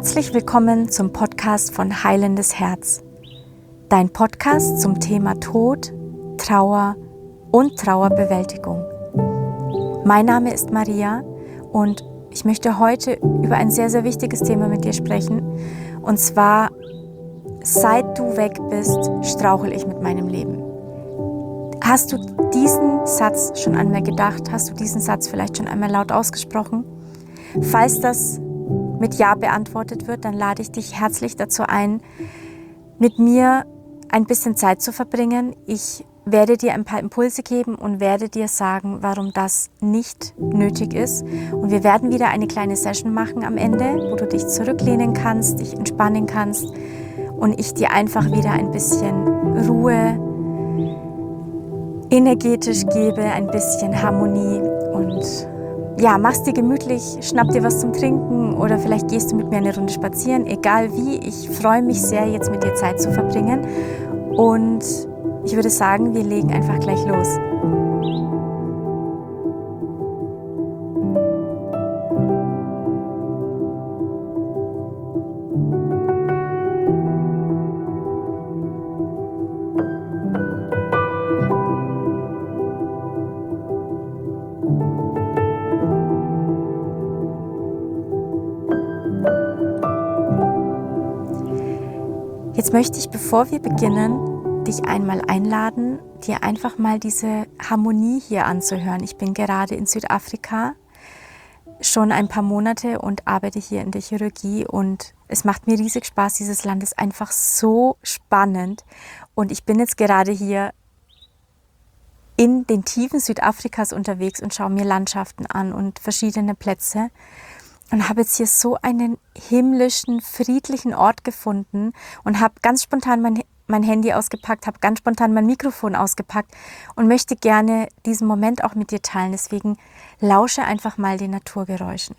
Herzlich willkommen zum Podcast von Heilendes Herz. Dein Podcast zum Thema Tod, Trauer und Trauerbewältigung. Mein Name ist Maria und ich möchte heute über ein sehr, sehr wichtiges Thema mit dir sprechen. Und zwar, seit du weg bist, strauchel ich mit meinem Leben. Hast du diesen Satz schon einmal gedacht? Hast du diesen Satz vielleicht schon einmal laut ausgesprochen? Falls das mit Ja beantwortet wird, dann lade ich dich herzlich dazu ein, mit mir ein bisschen Zeit zu verbringen. Ich werde dir ein paar Impulse geben und werde dir sagen, warum das nicht nötig ist. Und wir werden wieder eine kleine Session machen am Ende, wo du dich zurücklehnen kannst, dich entspannen kannst und ich dir einfach wieder ein bisschen Ruhe energetisch gebe, ein bisschen Harmonie und ja, mach's dir gemütlich, schnapp dir was zum Trinken oder vielleicht gehst du mit mir eine Runde spazieren, egal wie. Ich freue mich sehr, jetzt mit dir Zeit zu verbringen und ich würde sagen, wir legen einfach gleich los. Jetzt möchte ich, bevor wir beginnen, dich einmal einladen, dir einfach mal diese Harmonie hier anzuhören. Ich bin gerade in Südafrika, schon ein paar Monate und arbeite hier in der Chirurgie und es macht mir riesig Spaß. Dieses Land ist einfach so spannend und ich bin jetzt gerade hier in den Tiefen Südafrikas unterwegs und schaue mir Landschaften an und verschiedene Plätze. Und habe jetzt hier so einen himmlischen, friedlichen Ort gefunden und habe ganz spontan mein Handy ausgepackt, habe ganz spontan mein Mikrofon ausgepackt und möchte gerne diesen Moment auch mit dir teilen. Deswegen lausche einfach mal den Naturgeräuschen.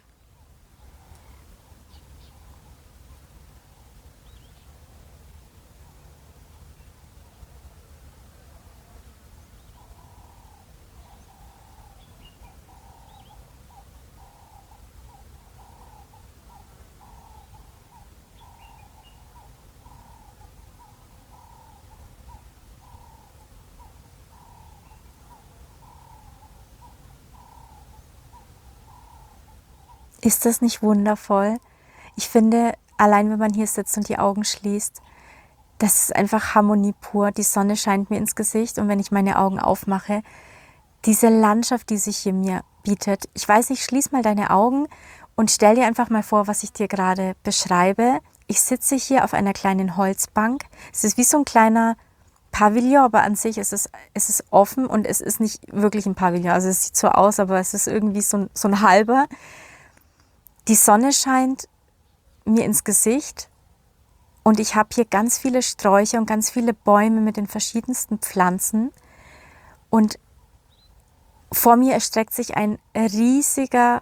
Ist das nicht wundervoll? Ich finde, allein wenn man hier sitzt und die Augen schließt, das ist einfach Harmonie pur. Die Sonne scheint mir ins Gesicht und wenn ich meine Augen aufmache, diese Landschaft, die sich hier mir bietet. Ich weiß nicht, schließ mal deine Augen und stell dir einfach mal vor, was ich dir gerade beschreibe. Ich sitze hier auf einer kleinen Holzbank. Es ist wie so ein kleiner Pavillon, aber an sich ist es offen und es ist nicht wirklich ein Pavillon. Also es sieht so aus, aber es ist irgendwie so ein halber. Die Sonne scheint mir ins Gesicht und ich habe hier ganz viele Sträucher und ganz viele Bäume mit den verschiedensten Pflanzen und vor mir erstreckt sich eine riesige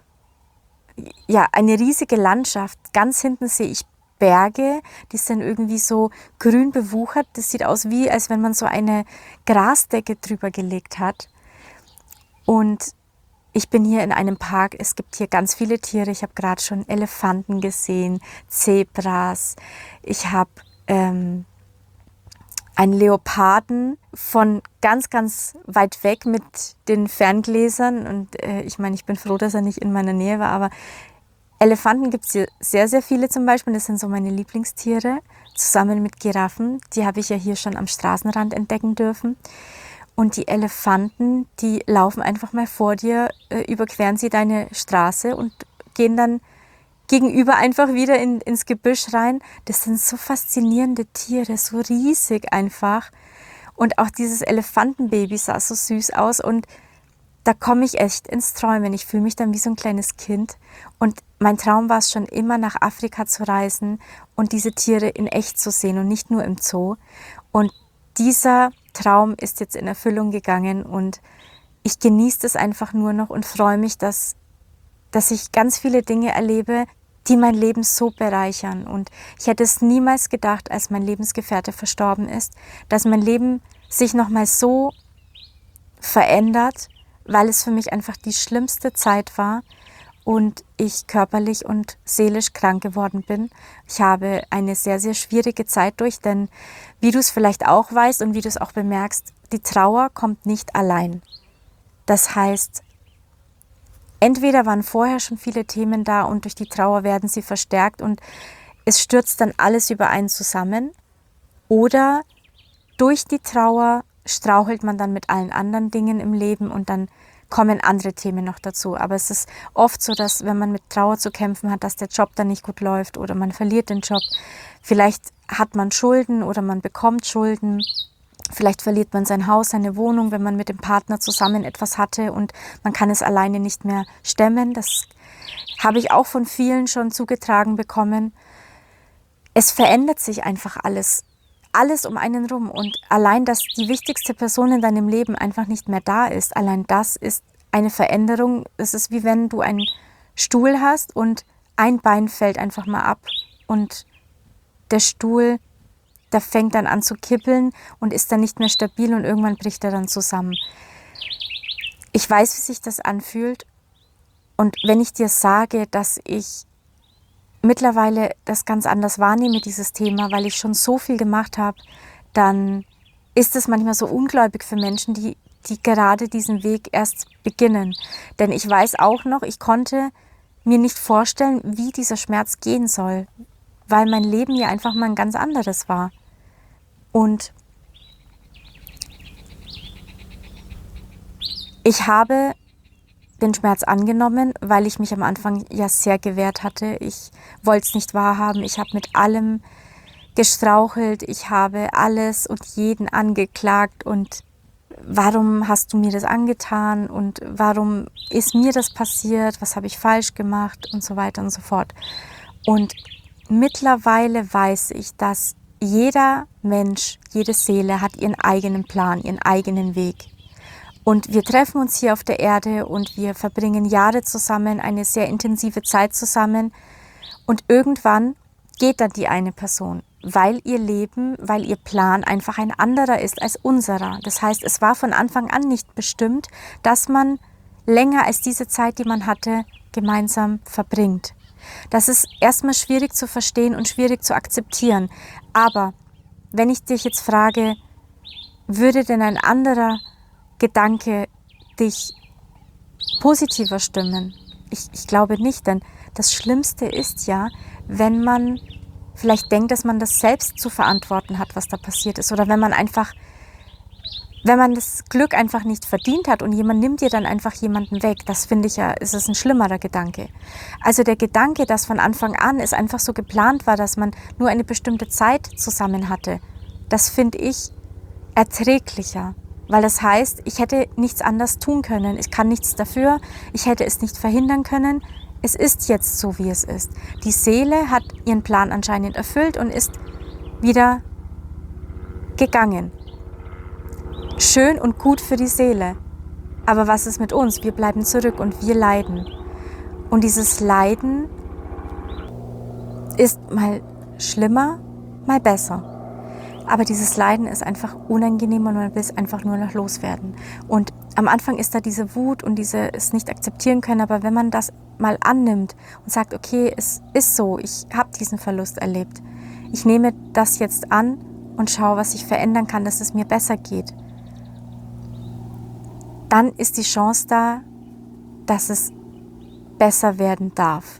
Landschaft. Ganz hinten sehe ich Berge, die sind irgendwie so grün bewuchert. Das sieht aus wie, als wenn man so eine Grasdecke drüber gelegt hat. Und ich bin hier in einem Park, es gibt hier ganz viele Tiere. Ich habe gerade schon Elefanten gesehen, Zebras. Ich habe einen Leoparden von ganz, ganz weit weg mit den Ferngläsern. Und ich bin froh, dass er nicht in meiner Nähe war. Aber Elefanten gibt es hier sehr, sehr viele zum Beispiel. Das sind so meine Lieblingstiere, zusammen mit Giraffen. Die habe ich ja hier schon am Straßenrand entdecken dürfen. Und die Elefanten, die laufen einfach mal vor dir, überqueren sie deine Straße und gehen dann gegenüber einfach wieder ins Gebüsch rein. Das sind so faszinierende Tiere, so riesig einfach. Und auch dieses Elefantenbaby sah so süß aus und da komme ich echt ins Träumen. Ich fühle mich dann wie so ein kleines Kind. Und mein Traum war es schon immer, nach Afrika zu reisen und diese Tiere in echt zu sehen und nicht nur im Zoo. Und dieser Traum ist jetzt in Erfüllung gegangen und ich genieße das einfach nur noch und freue mich, dass ich ganz viele Dinge erlebe, die mein Leben so bereichern. Und ich hätte es niemals gedacht, als mein Lebensgefährte verstorben ist, dass mein Leben sich nochmal so verändert, weil es für mich einfach die schlimmste Zeit war und ich körperlich und seelisch krank geworden bin. Ich habe eine sehr, sehr schwierige Zeit durch, denn wie du es vielleicht auch weißt und wie du es auch bemerkst, die Trauer kommt nicht allein. Das heißt, entweder waren vorher schon viele Themen da und durch die Trauer werden sie verstärkt und es stürzt dann alles über einen zusammen, oder durch die Trauer strauchelt man dann mit allen anderen Dingen im Leben und dann kommen andere Themen noch dazu. Aber es ist oft so, dass wenn man mit Trauer zu kämpfen hat, dass der Job dann nicht gut läuft oder man verliert den Job. Vielleicht hat man Schulden oder man bekommt Schulden. Vielleicht verliert man sein Haus, seine Wohnung, wenn man mit dem Partner zusammen etwas hatte und man kann es alleine nicht mehr stemmen. Das habe ich auch von vielen schon zugetragen bekommen. Es verändert sich einfach alles um einen rum. Und allein, dass die wichtigste Person in deinem Leben einfach nicht mehr da ist, allein das ist eine Veränderung. Es ist wie wenn du einen Stuhl hast und ein Bein fällt einfach mal ab und der Stuhl, der fängt dann an zu kippeln und ist dann nicht mehr stabil und irgendwann bricht er dann zusammen. Ich weiß, wie sich das anfühlt, und wenn ich dir sage, dass ich mittlerweile das ganz anders wahrnehme, dieses Thema, weil ich schon so viel gemacht habe, dann ist es manchmal so ungläubig für Menschen, die gerade diesen Weg erst beginnen. Denn ich weiß auch noch, ich konnte mir nicht vorstellen, wie dieser Schmerz gehen soll, weil mein Leben ja einfach mal ein ganz anderes war. Und ich habe den Schmerz angenommen, weil ich mich am Anfang ja sehr gewehrt hatte. Ich wollte es nicht wahrhaben. Ich habe mit allem gestrauchelt. Ich habe alles und jeden angeklagt. Und warum hast du mir das angetan? Und warum ist mir das passiert? Was habe ich falsch gemacht? Und so weiter und so fort. Und mittlerweile weiß ich, dass jeder Mensch, jede Seele hat ihren eigenen Plan, ihren eigenen Weg. Und wir treffen uns hier auf der Erde und wir verbringen Jahre zusammen, eine sehr intensive Zeit zusammen. Und irgendwann geht dann die eine Person, weil ihr Leben, weil ihr Plan einfach ein anderer ist als unserer. Das heißt, es war von Anfang an nicht bestimmt, dass man länger als diese Zeit, die man hatte, gemeinsam verbringt. Das ist erstmal schwierig zu verstehen und schwierig zu akzeptieren. Aber wenn ich dich jetzt frage, würde denn ein anderer Gedanke dich positiver stimmen? Ich glaube nicht, denn das Schlimmste ist ja, wenn man vielleicht denkt, dass man das selbst zu verantworten hat, was da passiert ist, oder wenn man das Glück einfach nicht verdient hat und jemand nimmt dir dann einfach jemanden weg. Das finde ich ja, ist es ein schlimmerer Gedanke. Also der Gedanke, dass von Anfang an es einfach so geplant war, dass man nur eine bestimmte Zeit zusammen hatte, das finde ich erträglicher. Weil das heißt, ich hätte nichts anders tun können. Ich kann nichts dafür. Ich hätte es nicht verhindern können. Es ist jetzt so, wie es ist. Die Seele hat ihren Plan anscheinend erfüllt und ist wieder gegangen. Schön und gut für die Seele. Aber was ist mit uns? Wir bleiben zurück und wir leiden. Und dieses Leiden ist mal schlimmer, mal besser. Aber dieses Leiden ist einfach unangenehm und man will es einfach nur noch loswerden. Und am Anfang ist da diese Wut und es nicht akzeptieren können. Aber wenn man das mal annimmt und sagt, okay, es ist so, ich habe diesen Verlust erlebt. Ich nehme das jetzt an und schaue, was ich verändern kann, dass es mir besser geht. Dann ist die Chance da, dass es besser werden darf.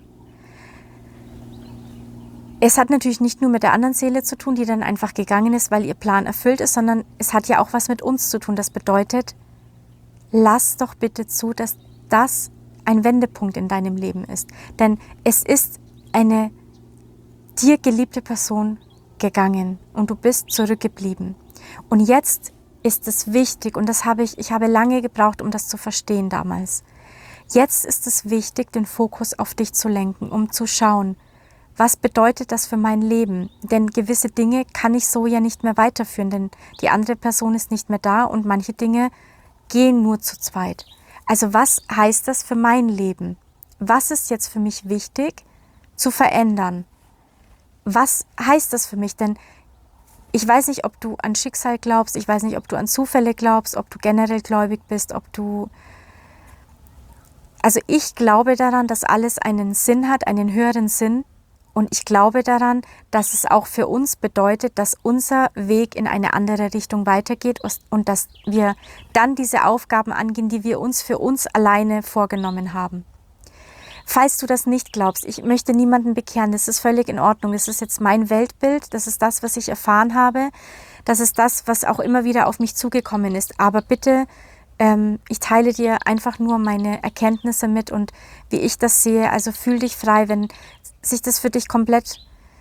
Es hat natürlich nicht nur mit der anderen Seele zu tun, die dann einfach gegangen ist, weil ihr Plan erfüllt ist, sondern es hat ja auch was mit uns zu tun. Das bedeutet, lass doch bitte zu, dass das ein Wendepunkt in deinem Leben ist. Denn es ist eine dir geliebte Person gegangen und du bist zurückgeblieben. Und jetzt ist es wichtig, und ich habe lange gebraucht, um das zu verstehen damals. Jetzt ist es wichtig, den Fokus auf dich zu lenken, um zu schauen, was bedeutet das für mein Leben? Denn gewisse Dinge kann ich so ja nicht mehr weiterführen, denn die andere Person ist nicht mehr da und manche Dinge gehen nur zu zweit. Also was heißt das für mein Leben? Was ist jetzt für mich wichtig zu verändern? Was heißt das für mich? Denn ich weiß nicht, ob du an Schicksal glaubst, ich weiß nicht, ob du an Zufälle glaubst, ob du generell gläubig bist, ob du Also ich glaube daran, dass alles einen Sinn hat, einen höheren Sinn. Und ich glaube daran, dass es auch für uns bedeutet, dass unser Weg in eine andere Richtung weitergeht und dass wir dann diese Aufgaben angehen, die wir uns für uns alleine vorgenommen haben. Falls du das nicht glaubst, ich möchte niemanden bekehren, das ist völlig in Ordnung. Das ist jetzt mein Weltbild, das ist das, was ich erfahren habe, das ist das, was auch immer wieder auf mich zugekommen ist. Aber bitte, ich teile dir einfach nur meine Erkenntnisse mit und wie ich das sehe. Also fühl dich frei, wenn sich das für dich komplett,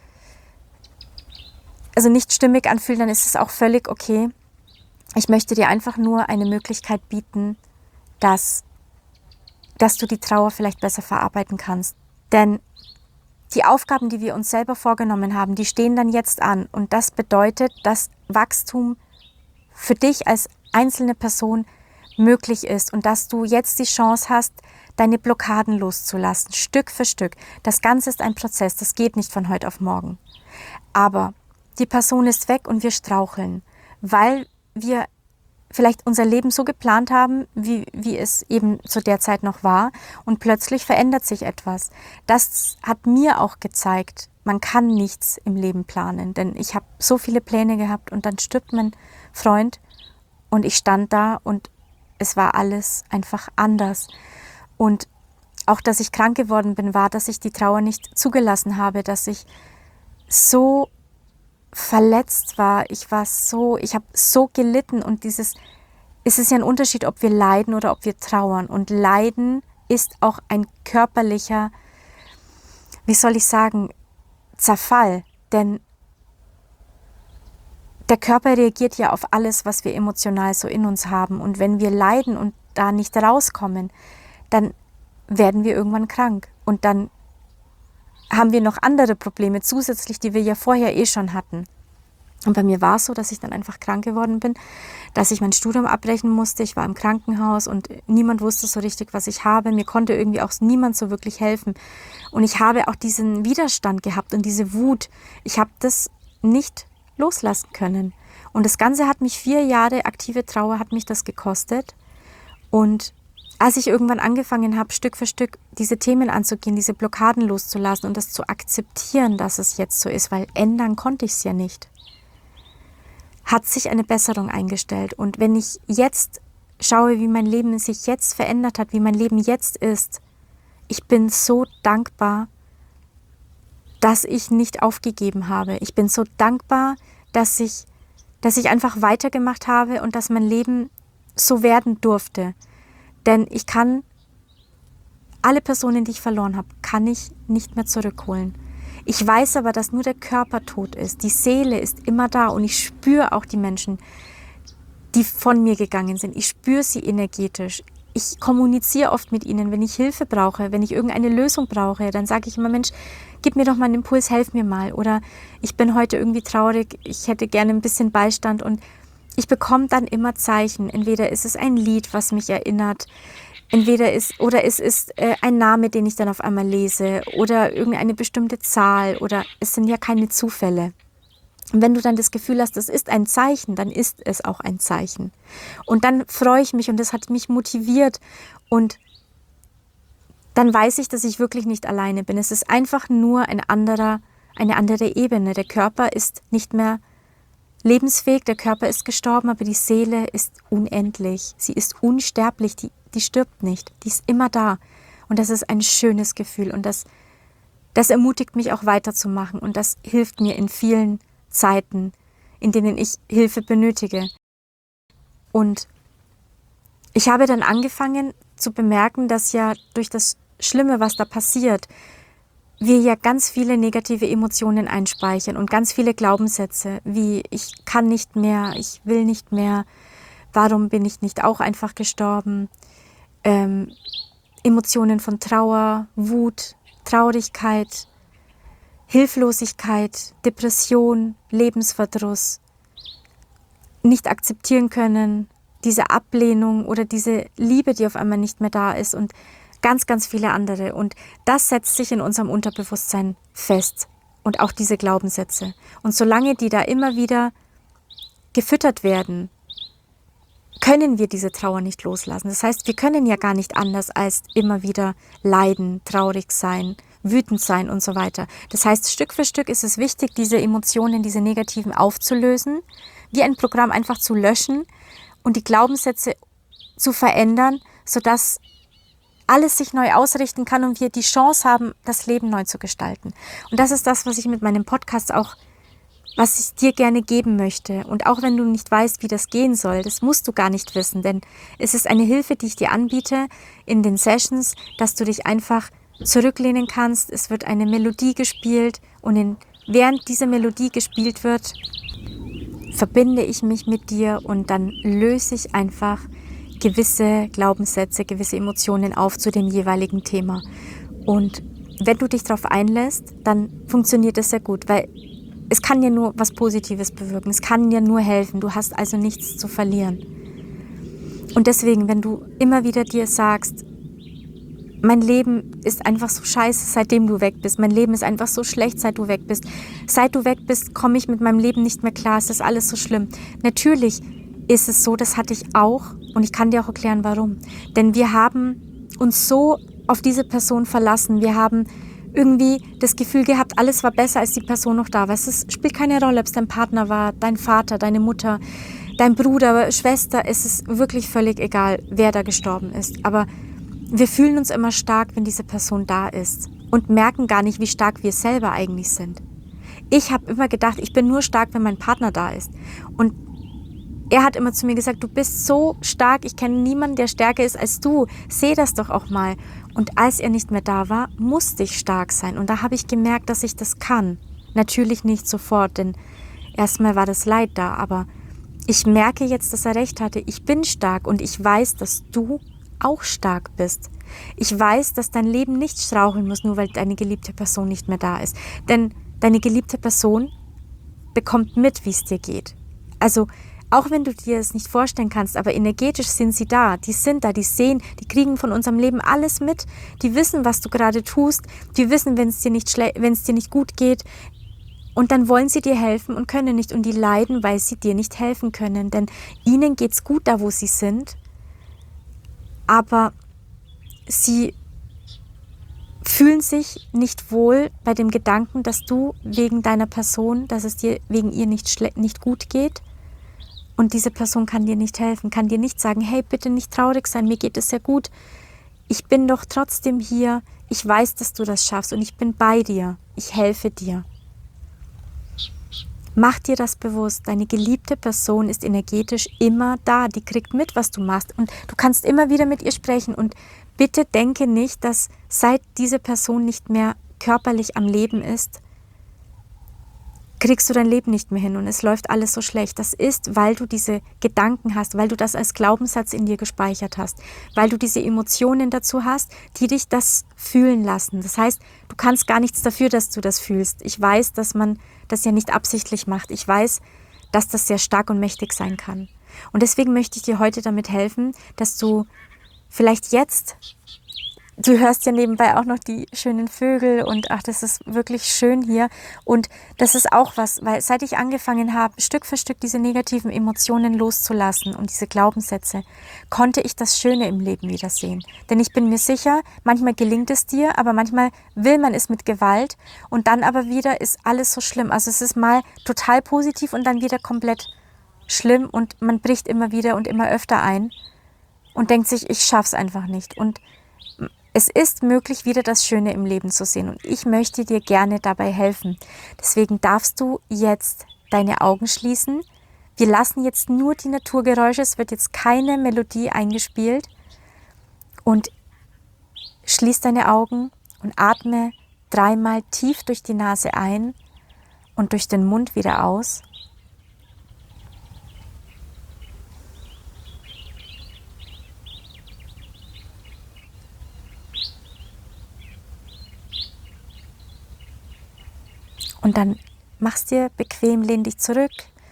also nicht stimmig anfühlt, dann ist es auch völlig okay. Ich möchte dir einfach nur eine Möglichkeit bieten, dass du die Trauer vielleicht besser verarbeiten kannst. Denn die Aufgaben, die wir uns selber vorgenommen haben, die stehen dann jetzt an. Und das bedeutet, dass Wachstum für dich als einzelne Person möglich ist und dass du jetzt die Chance hast, deine Blockaden loszulassen, Stück für Stück. Das Ganze ist ein Prozess, das geht nicht von heute auf morgen. Aber die Person ist weg und wir straucheln, weil wir vielleicht unser Leben so geplant haben, wie es eben zu der Zeit noch war und plötzlich verändert sich etwas. Das hat mir auch gezeigt, man kann nichts im Leben planen, denn ich habe so viele Pläne gehabt und dann stirbt mein Freund und ich stand da und es war alles einfach anders. Und auch, dass ich krank geworden bin, war, dass ich die Trauer nicht zugelassen habe, dass ich so verletzt war. Ich habe so gelitten und es ist ja ein Unterschied, ob wir leiden oder ob wir trauern. Und Leiden ist auch ein körperlicher, wie soll ich sagen, Zerfall. Denn der Körper reagiert ja auf alles, was wir emotional so in uns haben. Und wenn wir leiden und da nicht rauskommen, dann werden wir irgendwann krank. Und dann haben wir noch andere Probleme zusätzlich, die wir ja vorher schon hatten. Und bei mir war es so, dass ich dann einfach krank geworden bin, dass ich mein Studium abbrechen musste. Ich war im Krankenhaus und niemand wusste so richtig, was ich habe. Mir konnte irgendwie auch niemand so wirklich helfen. Und ich habe auch diesen Widerstand gehabt und diese Wut. Ich habe das nicht loslassen können. Und das Ganze hat mich 4 Jahre aktive Trauer hat mich das gekostet. Und als ich irgendwann angefangen habe, Stück für Stück diese Themen anzugehen, diese Blockaden loszulassen und das zu akzeptieren, dass es jetzt so ist, weil ändern konnte ich es ja nicht, hat sich eine Besserung eingestellt. Und wenn ich jetzt schaue, wie mein Leben sich jetzt verändert hat, wie mein Leben jetzt ist, ich bin so dankbar, dass ich nicht aufgegeben habe. Ich bin so dankbar, dass ich einfach weitergemacht habe und dass mein Leben so werden durfte. Denn ich kann alle Personen, die ich verloren habe, kann ich nicht mehr zurückholen. Ich weiß aber, dass nur der Körper tot ist. Die Seele ist immer da und ich spüre auch die Menschen, die von mir gegangen sind. Ich spüre sie energetisch. Ich kommuniziere oft mit ihnen, wenn ich Hilfe brauche, wenn ich irgendeine Lösung brauche, dann sage ich immer, Mensch, gib mir doch mal einen Impuls, helf mir mal. Oder ich bin heute irgendwie traurig, ich hätte gerne ein bisschen Beistand und ich bekomme dann immer Zeichen. Entweder ist es ein Lied, was mich erinnert, es ist ein Name, den ich dann auf einmal lese oder irgendeine bestimmte Zahl oder es sind ja keine Zufälle. Und wenn du dann das Gefühl hast, das ist ein Zeichen, dann ist es auch ein Zeichen. Und dann freue ich mich und das hat mich motiviert und dann weiß ich, dass ich wirklich nicht alleine bin. Es ist einfach nur eine andere Ebene. Der Körper ist nicht mehr lebensfähig, der Körper ist gestorben, aber die Seele ist unendlich. Sie ist unsterblich, die stirbt nicht, die ist immer da. Und das ist ein schönes Gefühl und das ermutigt mich auch weiterzumachen und das hilft mir in vielen Zeiten, in denen ich Hilfe benötige. Und ich habe dann angefangen zu bemerken, dass ja durch das Schlimme, was da passiert, wir ja ganz viele negative Emotionen einspeichern und ganz viele Glaubenssätze, wie ich kann nicht mehr, ich will nicht mehr, warum bin ich nicht auch einfach gestorben, Emotionen von Trauer, Wut, Traurigkeit, Hilflosigkeit, Depression, Lebensverdruss, nicht akzeptieren können, diese Ablehnung oder diese Liebe, die auf einmal nicht mehr da ist und ganz, ganz viele andere. Und das setzt sich in unserem Unterbewusstsein fest und auch diese Glaubenssätze. Und solange die da immer wieder gefüttert werden, können wir diese Trauer nicht loslassen. Das heißt, wir können ja gar nicht anders als immer wieder leiden, traurig sein, wütend sein und so weiter. Das heißt, Stück für Stück ist es wichtig, diese Emotionen, diese negativen aufzulösen, wie ein Programm einfach zu löschen und die Glaubenssätze zu verändern, sodass alles sich neu ausrichten kann und wir die Chance haben, das Leben neu zu gestalten. Und das ist das, was ich mit meinem Podcast auch, was ich dir gerne geben möchte. Und auch wenn du nicht weißt, wie das gehen soll, das musst du gar nicht wissen, denn es ist eine Hilfe, die ich dir anbiete in den Sessions, dass du dich einfach zurücklehnen kannst. Es wird eine Melodie gespielt und während diese Melodie gespielt wird, verbinde ich mich mit dir und dann löse ich einfach gewisse Glaubenssätze, gewisse Emotionen auf zu dem jeweiligen Thema. Und wenn du dich darauf einlässt, dann funktioniert das sehr gut, weil es kann ja nur was Positives bewirken, es kann dir nur helfen, du hast also nichts zu verlieren. Und deswegen, wenn du immer wieder dir sagst, mein Leben ist einfach so scheiße, seitdem du weg bist, mein Leben ist einfach so schlecht, seit du weg bist, komme ich mit meinem Leben nicht mehr klar, es ist alles so schlimm. Natürlich ist es so, das hatte ich auch und ich kann dir auch erklären, warum. Denn wir haben uns so auf diese Person verlassen, wir haben irgendwie das Gefühl gehabt, alles war besser, als die Person noch da war. Es spielt keine Rolle, ob es dein Partner war, dein Vater, deine Mutter, dein Bruder, Schwester, es ist wirklich völlig egal, wer da gestorben ist. Aber wir fühlen uns immer stark, wenn diese Person da ist und merken gar nicht, wie stark wir selber eigentlich sind. Ich habe immer gedacht, ich bin nur stark, wenn mein Partner da ist. Und er hat immer zu mir gesagt, du bist so stark, ich kenne niemanden, der stärker ist als du. Seh das doch auch mal. Und als er nicht mehr da war, musste ich stark sein. Und da habe ich gemerkt, dass ich das kann. Natürlich nicht sofort, denn erstmal war das Leid da. Aber ich merke jetzt, dass er recht hatte. Ich bin stark und ich weiß, dass du auch stark bist. Ich weiß, dass dein Leben nicht straucheln muss, nur weil deine geliebte Person nicht mehr da ist. Denn deine geliebte Person bekommt mit, wie es dir geht. Also auch wenn du dir das nicht vorstellen kannst, aber energetisch sind sie da, die sind da, die sehen, die kriegen von unserem Leben alles mit, die wissen, was du gerade tust, die wissen, wenn es dir nicht gut geht und dann wollen sie dir helfen und können nicht und die leiden, weil sie dir nicht helfen können, denn ihnen geht's gut da, wo sie sind, aber sie fühlen sich nicht wohl bei dem Gedanken, dass du wegen deiner Person, dass es dir wegen ihr nicht gut geht. Und diese Person kann dir nicht helfen, kann dir nicht sagen, hey, bitte nicht traurig sein, mir geht es sehr gut. Ich bin doch trotzdem hier, ich weiß, dass du das schaffst und ich bin bei dir, ich helfe dir. Mach dir das bewusst, deine geliebte Person ist energetisch immer da, die kriegt mit, was du machst und du kannst immer wieder mit ihr sprechen und bitte denke nicht, dass seit diese Person nicht mehr körperlich am Leben ist, kriegst du dein Leben nicht mehr hin und es läuft alles so schlecht. Das ist, weil du diese Gedanken hast, weil du das als Glaubenssatz in dir gespeichert hast, weil du diese Emotionen dazu hast, die dich das fühlen lassen. Das heißt, du kannst gar nichts dafür, dass du das fühlst. Ich weiß, dass man das ja nicht absichtlich macht. Ich weiß, dass das sehr stark und mächtig sein kann. Und deswegen möchte ich dir heute damit helfen, dass du vielleicht jetzt, du hörst ja nebenbei auch noch die schönen Vögel und ach, das ist wirklich schön hier. Und das ist auch was, weil seit ich angefangen habe, Stück für Stück diese negativen Emotionen loszulassen und diese Glaubenssätze, konnte ich das Schöne im Leben wiedersehen. Denn ich bin mir sicher, manchmal gelingt es dir, aber manchmal will man es mit Gewalt und dann aber wieder ist alles so schlimm. Also es ist mal total positiv und dann wieder komplett schlimm und man bricht immer wieder und immer öfter ein und denkt sich, ich schaff's einfach nicht. Und es ist möglich, wieder das Schöne im Leben zu sehen und ich möchte dir gerne dabei helfen. Deswegen darfst du jetzt deine Augen schließen. Wir lassen jetzt nur die Naturgeräusche, es wird jetzt keine Melodie eingespielt. Und schließ deine Augen und atme 3-mal tief durch die Nase ein und durch den Mund wieder aus. Und dann mach's dir bequem, lehn dich zurück,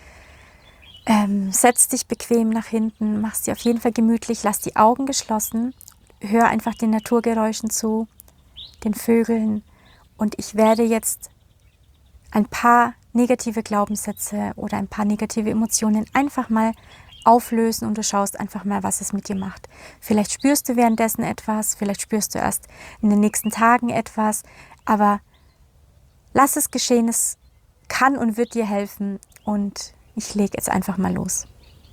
setz dich bequem nach hinten, mach's dir auf jeden Fall gemütlich, lass die Augen geschlossen, hör einfach den Naturgeräuschen zu, den Vögeln und ich werde jetzt ein paar negative Glaubenssätze oder ein paar negative Emotionen einfach mal auflösen und du schaust einfach mal, was es mit dir macht. Vielleicht spürst du währenddessen etwas, vielleicht spürst du erst in den nächsten Tagen etwas, aber lass es geschehen, es kann und wird dir helfen und ich lege jetzt einfach mal los.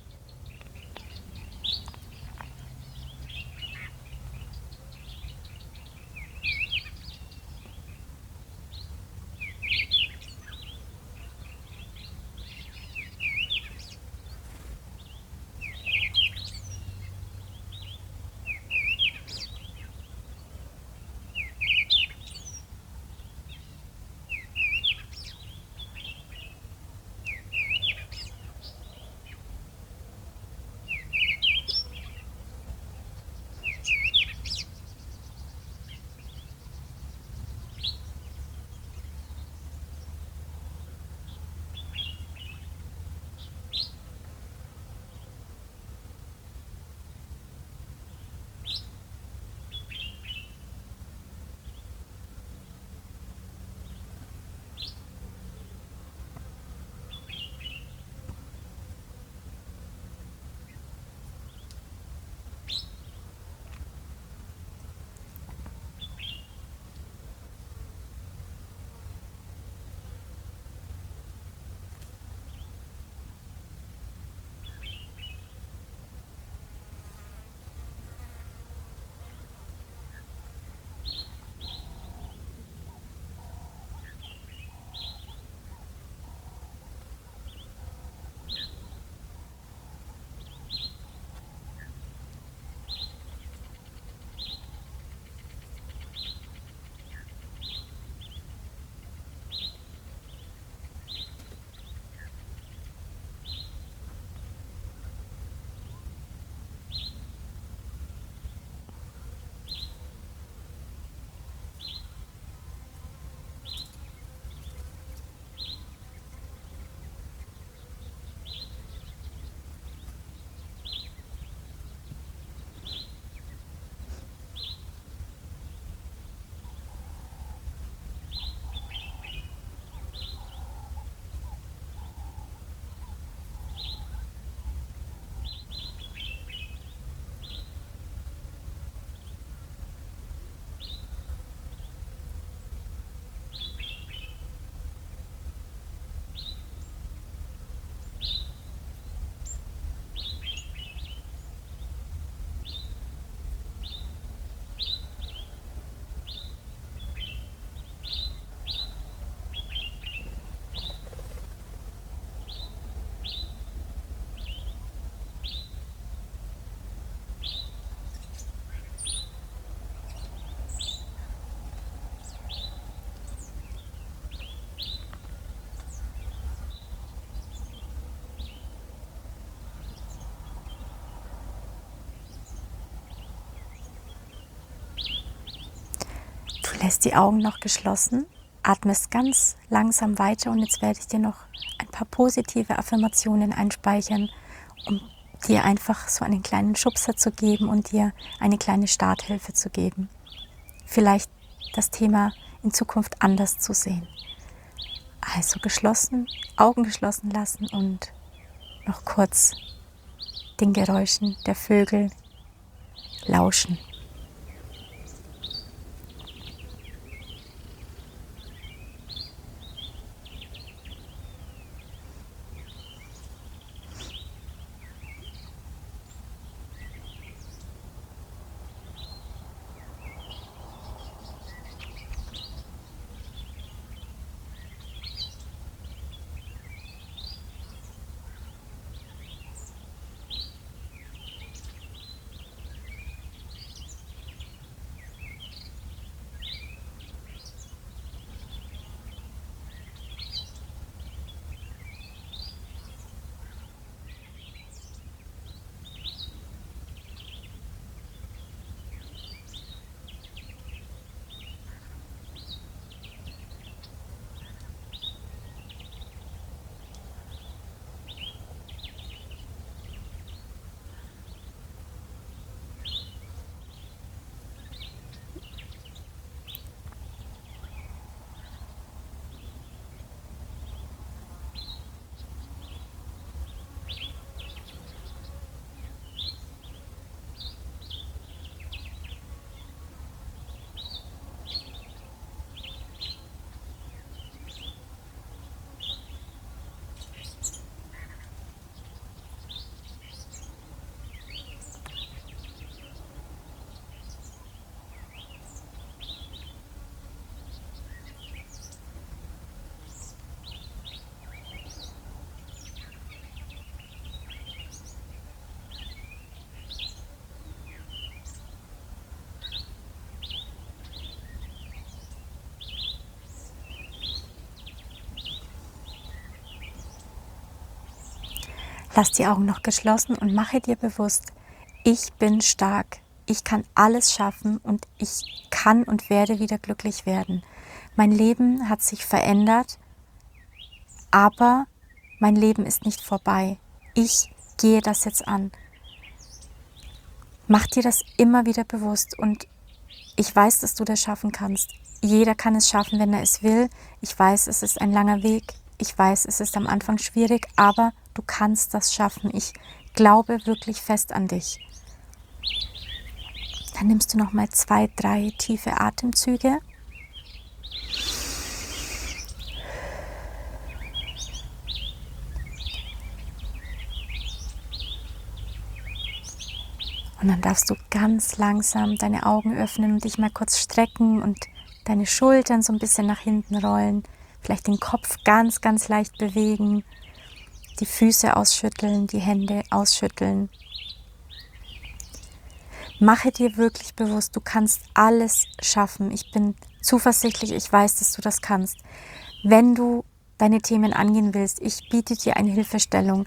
Du lässt die Augen noch geschlossen, atmest ganz langsam weiter und jetzt werde ich dir noch ein paar positive Affirmationen einspeichern, um dir einfach so einen kleinen Schubser zu geben und dir eine kleine Starthilfe zu geben. Vielleicht das Thema in Zukunft anders zu sehen. Also geschlossen, Augen geschlossen lassen und noch kurz den Geräuschen der Vögel lauschen. Lass die Augen noch geschlossen und mache dir bewusst, ich bin stark, ich kann alles schaffen und ich kann und werde wieder glücklich werden. Mein Leben hat sich verändert, aber mein Leben ist nicht vorbei. Ich gehe das jetzt an. Mach dir das immer wieder bewusst und ich weiß, dass du das schaffen kannst. Jeder kann es schaffen, wenn er es will. Ich weiß, es ist ein langer Weg. Ich weiß, es ist am Anfang schwierig, aber du kannst das schaffen. Ich glaube wirklich fest an dich. Dann nimmst du nochmal 2, 3 tiefe Atemzüge. Und dann darfst du ganz langsam deine Augen öffnen und dich mal kurz strecken und deine Schultern so ein bisschen nach hinten rollen. Vielleicht den Kopf ganz, ganz leicht bewegen. Die Füße ausschütteln, die Hände ausschütteln. Mache dir wirklich bewusst, du kannst alles schaffen. Ich bin zuversichtlich, ich weiß, dass du das kannst. Wenn du deine Themen angehen willst, ich biete dir eine Hilfestellung.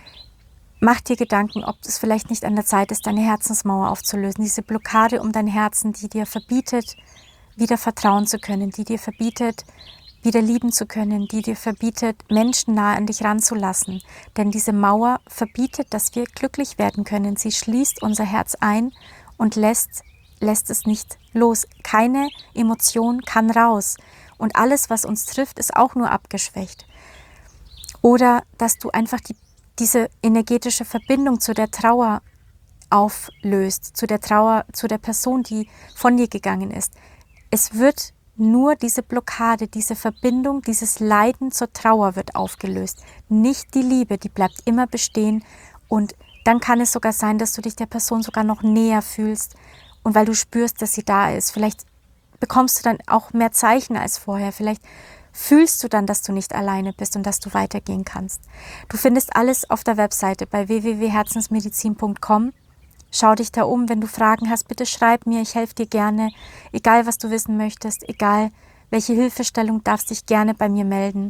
Mach dir Gedanken, ob es vielleicht nicht an der Zeit ist, deine Herzensmauer aufzulösen. Diese Blockade um dein Herzen, die dir verbietet, wieder vertrauen zu können, die dir verbietet, wieder lieben zu können, die dir verbietet, Menschen nahe an dich ranzulassen. Denn diese Mauer verbietet, dass wir glücklich werden können. Sie schließt unser Herz ein und lässt es nicht los. Keine Emotion kann raus. Und alles, was uns trifft, ist auch nur abgeschwächt. Oder dass du einfach diese energetische Verbindung zu der Trauer auflöst, zu der Trauer, zu der Person, die von dir gegangen ist. Es wird nur diese Blockade, diese Verbindung, dieses Leiden zur Trauer wird aufgelöst. Nicht die Liebe, die bleibt immer bestehen und dann kann es sogar sein, dass du dich der Person sogar noch näher fühlst und weil du spürst, dass sie da ist. Vielleicht bekommst du dann auch mehr Zeichen als vorher, vielleicht fühlst du dann, dass du nicht alleine bist und dass du weitergehen kannst. Du findest alles auf der Webseite bei www.herzensmedizin.com. Schau dich da um, wenn du Fragen hast, bitte schreib mir, ich helfe dir gerne. Egal, was du wissen möchtest, egal, welche Hilfestellung, darfst dich gerne bei mir melden.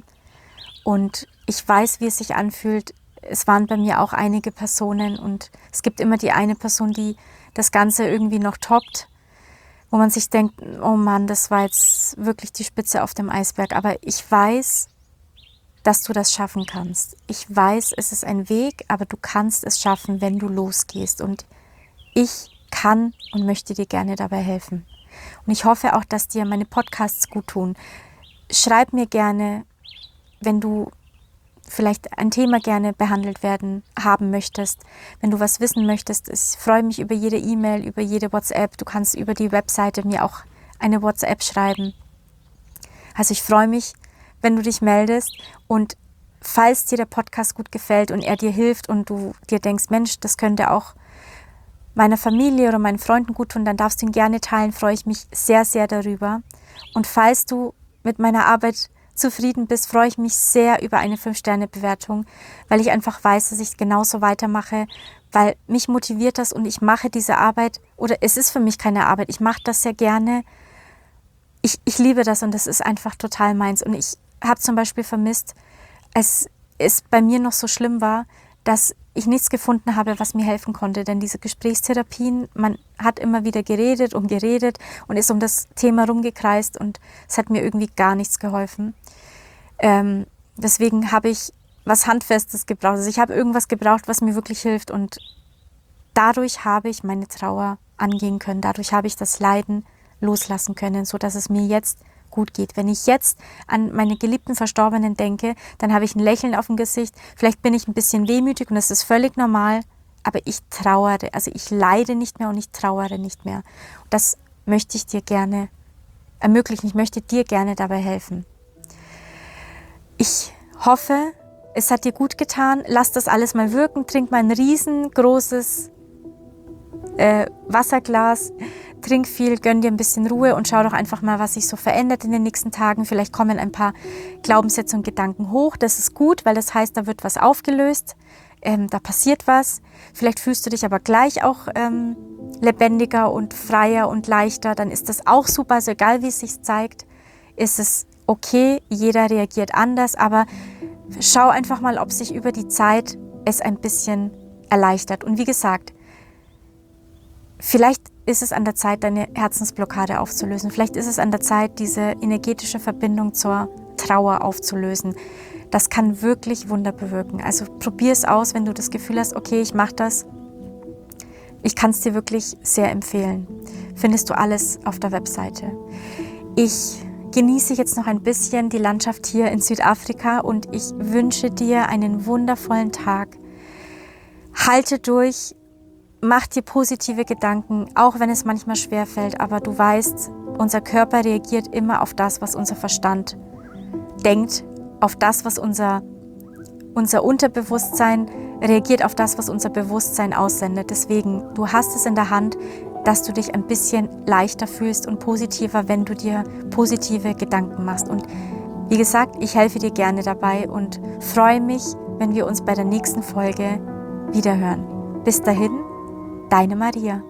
Und ich weiß, wie es sich anfühlt. Es waren bei mir auch einige Personen und es gibt immer die eine Person, die das Ganze irgendwie noch toppt, wo man sich denkt, oh Mann, das war jetzt wirklich die Spitze auf dem Eisberg. Aber ich weiß, dass du das schaffen kannst. Ich weiß, es ist ein Weg, aber du kannst es schaffen, wenn du losgehst. Und ich kann und möchte dir gerne dabei helfen. Und ich hoffe auch, dass dir meine Podcasts gut tun. Schreib mir gerne, wenn du vielleicht ein Thema gerne behandelt haben möchtest, wenn du was wissen möchtest. Ich freue mich über jede E-Mail, über jede WhatsApp. Du kannst über die Webseite mir auch eine WhatsApp schreiben. Also ich freue mich, wenn du dich meldest und falls dir der Podcast gut gefällt und er dir hilft und du dir denkst, Mensch, das könnte auch meiner Familie oder meinen Freunden gut tun, dann darfst du ihn gerne teilen, freue ich mich sehr, sehr darüber. Und falls du mit meiner Arbeit zufrieden bist, freue ich mich sehr über eine 5-Sterne-Bewertung, weil ich einfach weiß, dass ich genauso weitermache, weil mich motiviert das und ich mache diese Arbeit, oder es ist für mich keine Arbeit, ich mache das sehr gerne. Ich liebe das und das ist einfach total meins. Und ich habe zum Beispiel vermisst, als es bei mir noch so schlimm war, dass ich nichts gefunden habe, was mir helfen konnte. Denn diese Gesprächstherapien, man hat immer wieder geredet und ist um das Thema rumgekreist und es hat mir irgendwie gar nichts geholfen. Deswegen habe ich was Handfestes gebraucht. Also ich habe irgendwas gebraucht, was mir wirklich hilft und dadurch habe ich meine Trauer angehen können. Dadurch habe ich das Leiden loslassen können, sodass es mir jetzt gut geht. Wenn ich jetzt an meine geliebten Verstorbenen denke, dann habe ich ein Lächeln auf dem Gesicht. Vielleicht bin ich ein bisschen wehmütig und das ist völlig normal, aber ich trauere. Also ich leide nicht mehr und ich trauere nicht mehr. Und das möchte ich dir gerne ermöglichen. Ich möchte dir gerne dabei helfen. Ich hoffe, es hat dir gut getan. Lass das alles mal wirken. Trink mal ein riesengroßes Wasserglas. Trink viel, gönn dir ein bisschen Ruhe und schau doch einfach mal, was sich so verändert in den nächsten Tagen. Vielleicht kommen ein paar Glaubenssätze und Gedanken hoch. Das ist gut, weil das heißt, da wird was aufgelöst, da passiert was. Vielleicht fühlst du dich aber gleich auch lebendiger und freier und leichter. Dann ist das auch super. Also egal, wie es sich zeigt, ist es okay. Jeder reagiert anders, aber schau einfach mal, ob sich über die Zeit es ein bisschen erleichtert. Und wie gesagt, vielleicht ist es an der Zeit, deine Herzensblockade aufzulösen. Vielleicht ist es an der Zeit, diese energetische Verbindung zur Trauer aufzulösen. Das kann wirklich Wunder bewirken. Also probier es aus, wenn du das Gefühl hast, okay, ich mache das. Ich kann es dir wirklich sehr empfehlen. Findest du alles auf der Webseite. Ich genieße jetzt noch ein bisschen die Landschaft hier in Südafrika und ich wünsche dir einen wundervollen Tag. Halte durch, mach dir positive Gedanken, auch wenn es manchmal schwerfällt, aber du weißt, unser Körper reagiert immer auf das, was unser Verstand denkt, auf das, was unser Unterbewusstsein reagiert, auf das, was unser Bewusstsein aussendet. Deswegen, du hast es in der Hand, dass du dich ein bisschen leichter fühlst und positiver, wenn du dir positive Gedanken machst. Und wie gesagt, ich helfe dir gerne dabei und freue mich, wenn wir uns bei der nächsten Folge wiederhören. Bis dahin, deine Maria.